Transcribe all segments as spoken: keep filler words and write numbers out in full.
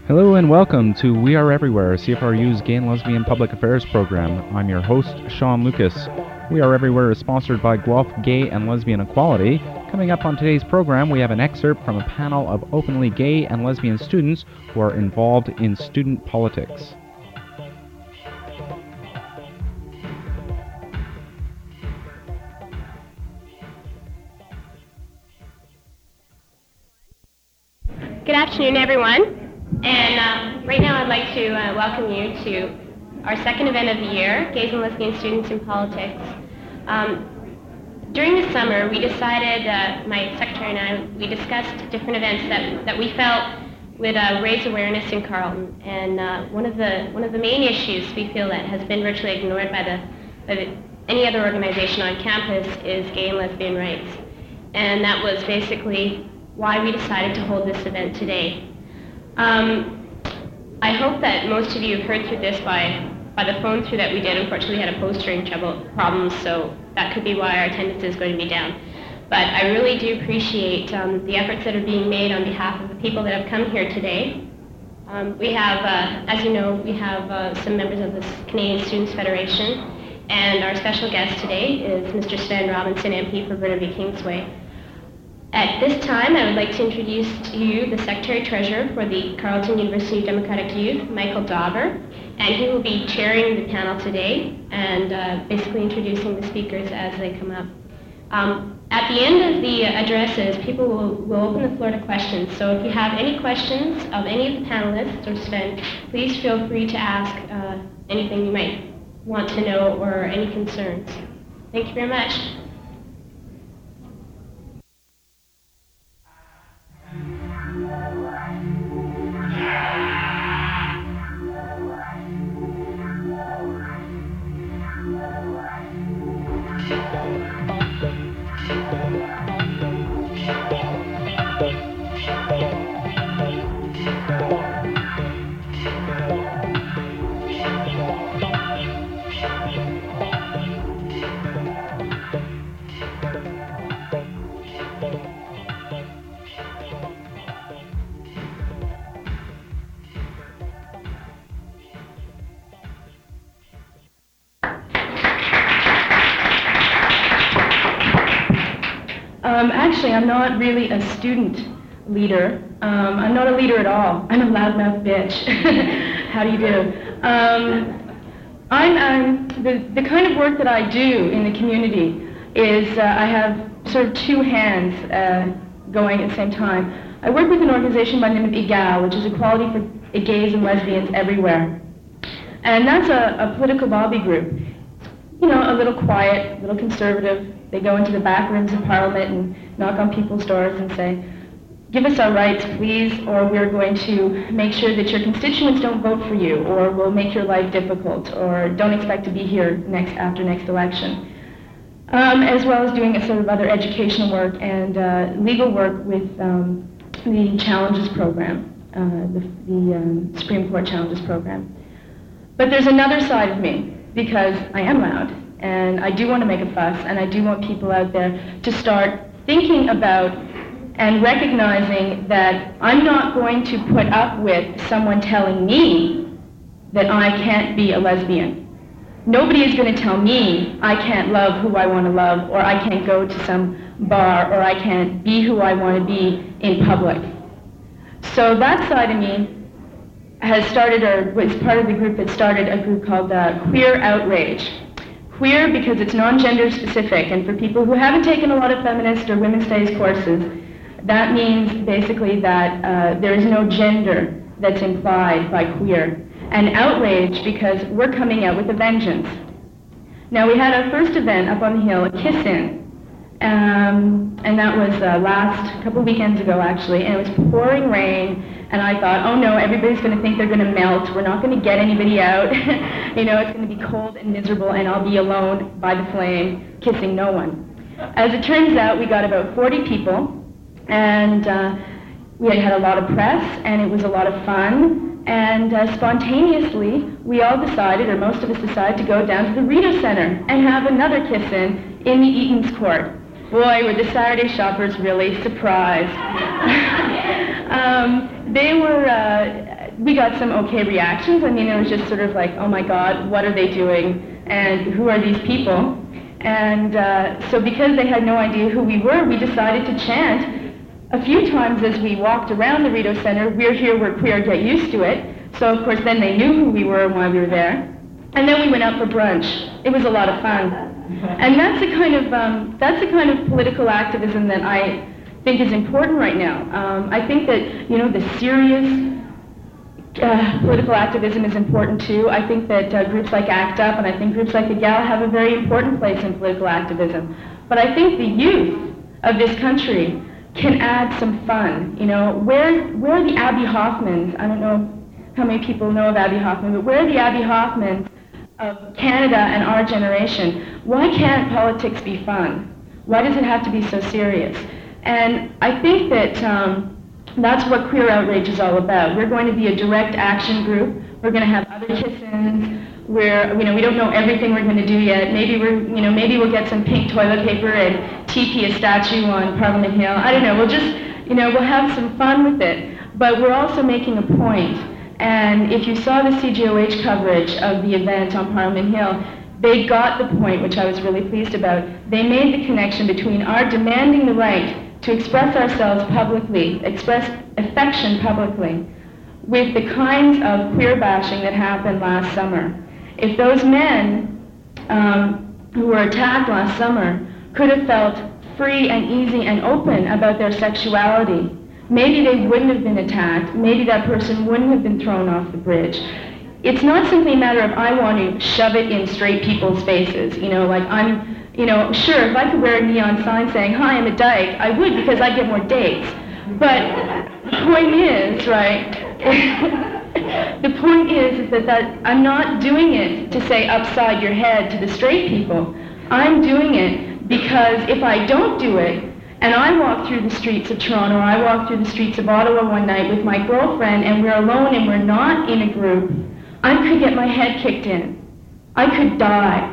Hello and welcome to We Are Everywhere, C F R U's Gay and Lesbian Public Affairs program. I'm your host, Sean Lucas. We Are Everywhere is sponsored by Guelph Gay and Lesbian Equality. Coming up on today's program, we have an excerpt from a panel of openly gay and lesbian students who are involved in student politics. Good afternoon, everyone. And um, right now I'd like to uh, welcome you to our second event of the year, Gays and Lesbian Students in Politics. Um, during the summer, we decided, uh, my secretary and I, we discussed different events that, that we felt would uh, raise awareness in Carleton. And uh, one of the one of the main issues we feel that has been virtually ignored by, the, by the, any other organization on campus is gay and lesbian rights. And that was basically why we decided to hold this event today. Um, I hope that most of you have heard through this by, by the phone through that we did. Unfortunately, we had a postering trouble problems, so that could be why our attendance is going to be down. But I really do appreciate um, the efforts that are being made on behalf of the people that have come here today. Um, we have, uh, as you know, we have uh, some members of the Canadian Students' Federation, and our special guest today is Mister Sven Robinson, M P for Burnaby Kingsway. At this time, I would like to introduce to you the Secretary-Treasurer for the Carleton University Democratic Youth, Michael Dauber, and he will be chairing the panel today and uh, basically introducing the speakers as they come up. Um, at the end of the addresses, people will, will open the floor to questions, so if you have any questions of any of the panelists or Sven, please feel free to ask uh, anything you might want to know or any concerns. Thank you very much. Um, actually, I'm not really a student leader. Um, I'm not a leader at all. I'm a loudmouth bitch. How do you do? Um, I'm, I'm the, the kind of work that I do in the community is uh, I have sort of two hands uh, going at the same time. I work with an organization by the name of EGAL, which is Equality for Gays and Lesbians Everywhere. And that's a, a political lobby group. You know, a little quiet, a little conservative. They go into the back rooms of Parliament and knock on people's doors and say, give us our rights, please, or we're going to make sure that your constituents don't vote for you, or we'll make your life difficult, or don't expect to be here next after next election. Um, as well as doing a sort of other educational work and uh, legal work with um, the Challenges program, uh, the, the um, Supreme Court Challenges program. But there's another side of me, because I am loud, and I do want to make a fuss, and I do want people out there to start thinking about and recognizing that I'm not going to put up with someone telling me that I can't be a lesbian. Nobody is going to tell me I can't love who I want to love, or I can't go to some bar, or I can't be who I want to be in public. So that side of me has started, or was part of the group that started a group called uh, Queer Outrage. Queer because it's non-gender specific, and for people who haven't taken a lot of feminist or women's studies courses, that means basically that uh, there is no gender that's implied by queer. And outrage because we're coming out with a vengeance. Now, we had our first event up on the hill, a kiss-in, um, and that was uh, last, a couple weekends ago actually, and it was pouring rain. And I thought, oh no, everybody's going to think they're going to melt. We're not going to get anybody out. You know, it's going to be cold and miserable, and I'll be alone by the flame, kissing no one. As it turns out, we got about forty people, and uh, we had had a lot of press, and it was a lot of fun. And uh, spontaneously, we all decided, or most of us decided, to go down to the Rito Center and have another kiss-in in the Eaton's Court. Boy, were the Saturday shoppers really surprised. um, they were, uh, we got some okay reactions. I mean, it was just sort of like, oh my God, what are they doing? And who are these people? And uh, so because they had no idea who we were, we decided to chant a few times as we walked around the Rideau Center, we're here, we're queer, get used to it. So of course then they knew who we were and why we were there. And then we went out for brunch. It was a lot of fun. And that's the kind of, um, that's the kind of political activism that I think is important right now. Um, I think that, you know, the serious uh, political activism is important too. I think that uh, groups like ACT UP and I think groups like the GAL have a very important place in political activism. But I think the youth of this country can add some fun. You know, where, where are the Abby Hoffmans? I don't know how many people know of Abby Hoffman, but where are the Abby Hoffmans of Canada and our generation? Why can't politics be fun? Why does it have to be so serious? And I think that um, that's what Queer Outrage is all about. We're going to be a direct action group. We're going to have other kiss-ins. We're, you know, we don't know everything we're going to do yet. Maybe we're, you know, maybe we'll get some pink toilet paper and T P a statue on Parliament Hill. I don't know. We'll just, you know, we'll have some fun with it. But we're also making a point. And if you saw the C G O H coverage of the event on Parliament Hill, they got the point, which I was really pleased about. They made the connection between our demanding the right to express ourselves publicly, express affection publicly, with the kinds of queer bashing that happened last summer. If those men um, who were attacked last summer could have felt free and easy and open about their sexuality, maybe they wouldn't have been attacked, maybe that person wouldn't have been thrown off the bridge. It's not simply a matter of I want to shove it in straight people's faces, you know, like I'm, you know, sure, if I could wear a neon sign saying, hi, I'm a dyke, I would because I'd get more dates. But the point is, right, the point is, is that, that I'm not doing it to say upside your head to the straight people. I'm doing it because if I don't do it, and I walk through the streets of Toronto, or I walk through the streets of Ottawa one night with my girlfriend, and we're alone and we're not in a group, I could get my head kicked in. I could die.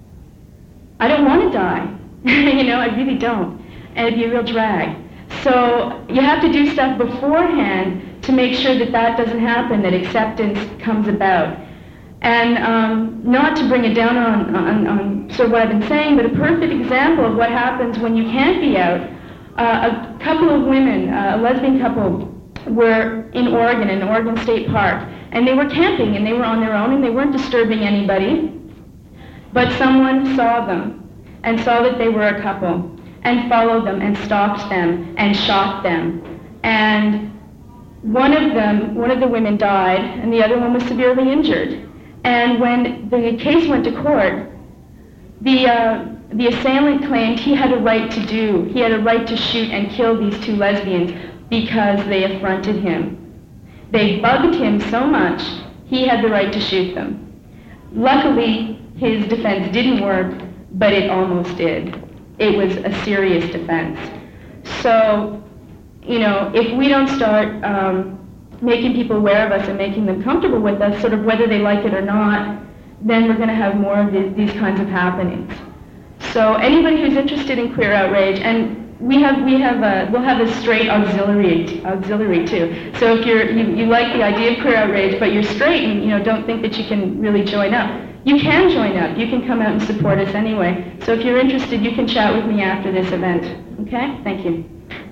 I don't want to die. You know, I really don't. And it'd be a real drag. So you have to do stuff beforehand to make sure that that doesn't happen, that acceptance comes about. And um, not to bring it down on, on, on sort of what I've been saying, but a perfect example of what happens when you can't be out. Uh, a couple of women, uh, a lesbian couple, were in Oregon, in Oregon State Park, and they were camping, and they were on their own, and they weren't disturbing anybody. But someone saw them, and saw that they were a couple, and followed them, and stalked them, and shot them. And one of them, one of the women died, and the other one was severely injured. And when the case went to court, the, uh, the assailant claimed he had a right to do, he had a right to shoot and kill these two lesbians because they affronted him. They bugged him so much, he had the right to shoot them. Luckily, his defense didn't work, but it almost did. It was a serious defense. So, you know, if we don't start um, making people aware of us and making them comfortable with us, sort of whether they like it or not, then we're going to have more of the, these kinds of happenings. So anybody who's interested in Queer Outrage, and we have we have a we'll have a straight auxiliary auxiliary too. So if you're you, you like the idea of Queer Outrage, but you're straight and you know don't think that you can really join up, you can join up. You can come out and support us anyway. So if you're interested, you can chat with me after this event. Okay? Thank you.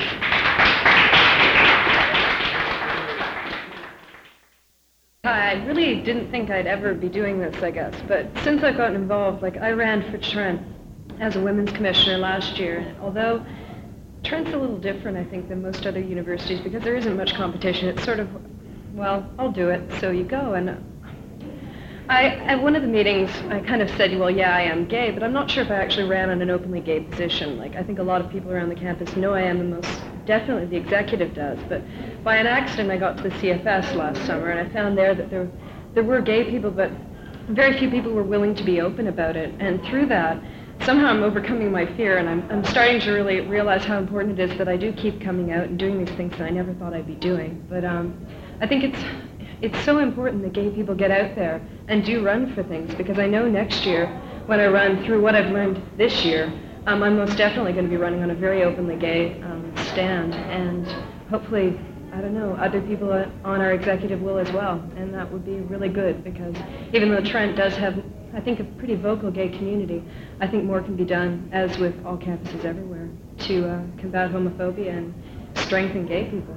I really didn't think I'd ever be doing this, I guess, but since I've gotten involved, like I ran for Trent as a women's commissioner last year, although Trent's a little different, I think, than most other universities because there isn't much competition. It's sort of, well, I'll do it, so you go. And I, at one of the meetings, I kind of said, well, yeah, I am gay, but I'm not sure if I actually ran on an openly gay position. Like, I think a lot of people around the campus know I am, the most definitely the executive does. But by an accident, I got to the C F S last summer, and I found there that there, there were gay people, but very few people were willing to be open about it. And through that, somehow I'm overcoming my fear, and I'm, I'm starting to really realize how important it is that I do keep coming out and doing these things that I never thought I'd be doing. But um, I think it's it's so important that gay people get out there and do run for things, because I know next year, when I run through what I've learned this year, um, I'm most definitely going to be running on a very openly gay um, stand, and hopefully uh, I don't know, other people on our executive will as well, and that would be really good, because even though Trent does have, I think, a pretty vocal gay community, I think more can be done, as with all campuses everywhere, to uh, combat homophobia and strengthen gay people.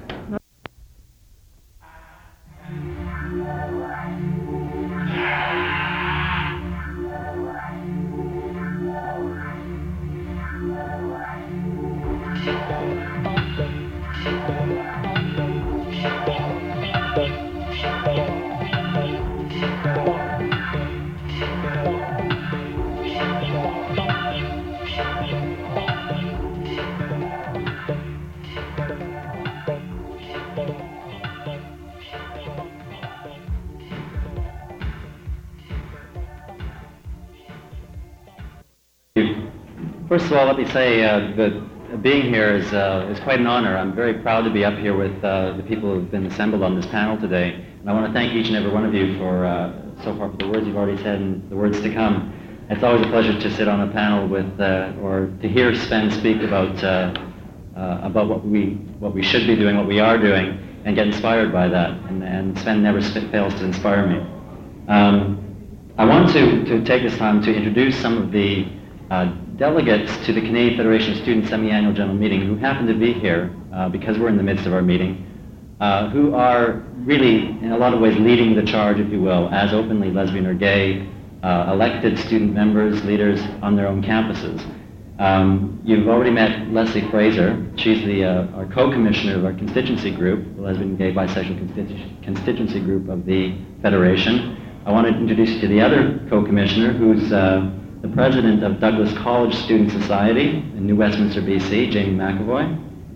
First of all, let me say uh, that being here is, uh, is quite an honor. I'm very proud to be up here with uh, the people who have been assembled on this panel today. And I want to thank each and every one of you for, uh, so far, for the words you've already said and the words to come. It's always a pleasure to sit on a panel with, uh, or to hear Sven speak about, uh, uh, about what we, what we should be doing, what we are doing, and get inspired by that. And, and Sven never fails to inspire me. Um, I want to, to take this time to introduce some of the uh, delegates to the Canadian Federation of Students Semi-Annual General Meeting who happen to be here uh, because we're in the midst of our meeting, uh, who are really, in a lot of ways, leading the charge, if you will, as openly lesbian or gay uh, elected student members, leaders on their own campuses. Um, you've already met Leslie Fraser. She's the, uh, our co-commissioner of our constituency group, the Lesbian, Gay, Bisexual Constitu- Constituency Group of the Federation. I want to introduce you to the other co-commissioner, who's uh, the president of Douglas College Student Society in New Westminster, B C, Jamie McAvoy.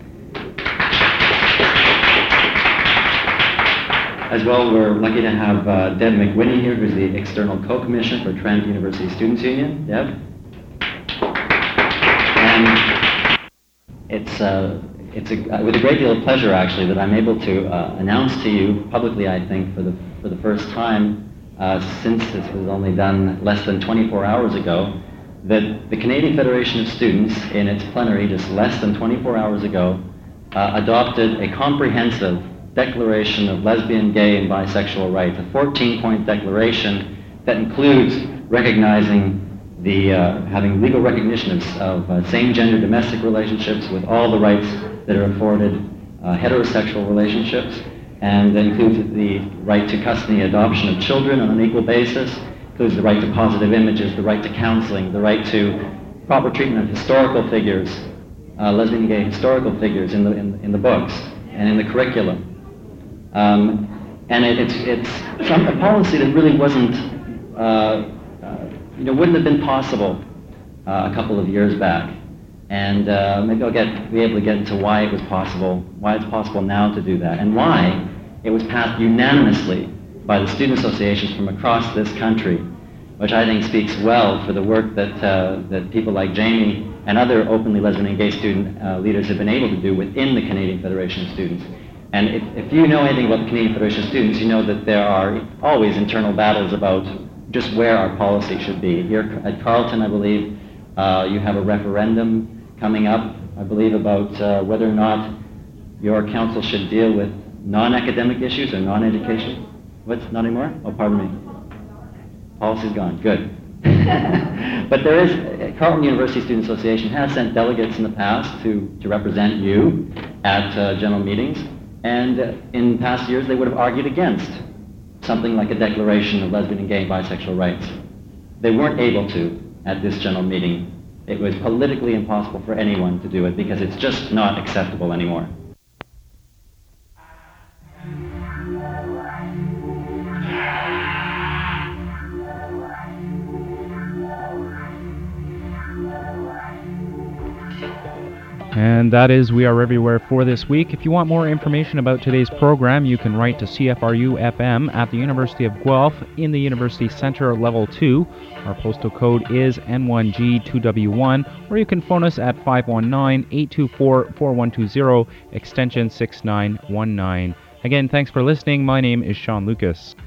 As well, we're lucky to have uh, Deb McWhinney here, who's the external co-commissioner for Trent University Students Union. Deb? And it's, uh, it's a, with a great deal of pleasure, actually, that I'm able to uh, announce to you publicly, I think, for the, for the first time, Uh, since this was only done less than twenty-four hours ago, that the Canadian Federation of Students, in its plenary just less than twenty-four hours ago, uh, adopted a comprehensive declaration of lesbian, gay, and bisexual rights, a fourteen-point declaration that includes recognizing the, uh, having legal recognition of, of uh, same-gender domestic relationships with all the rights that are afforded uh, heterosexual relationships, and includes the right to custody and adoption of children on an equal basis, includes the right to positive images, the right to counseling, the right to proper treatment of historical figures, uh, lesbian and gay historical figures in the, in, in the books and in the curriculum. Um, and it, it's, it's some, a policy that really wasn't, uh, uh, you know, wouldn't have been possible uh, a couple of years back. And uh, maybe I'll get, be able to get into why it was possible, why it's possible now to do that, and why it was passed unanimously by the student associations from across this country, which I think speaks well for the work that, uh, that people like Jamie and other openly lesbian and gay student uh, leaders have been able to do within the Canadian Federation of Students. And if, if you know anything about the Canadian Federation of Students, you know that there are always internal battles about just where our policy should be. Here at Carleton, I believe, uh, you have a referendum coming up, I believe, about uh, whether or not your council should deal with non-academic issues or non-education. What's not anymore? Oh, pardon me. Policy's gone. Good. But there is, Carleton University Student Association has sent delegates in the past to, to represent you at uh, general meetings, and uh, in past years they would have argued against something like a declaration of lesbian and gay and bisexual rights. They weren't able to at this general meeting. It was politically impossible for anyone to do it because it's just not acceptable anymore. And that is We Are Everywhere for this week. If you want more information about today's program, you can write to C F R U F M at the University of Guelph in the University Center, Level two. Our postal code is N one G two W one, or you can phone us at five one nine, eight two four, four one two zero, extension six nine one nine. Again, thanks for listening. My name is Sean Lucas.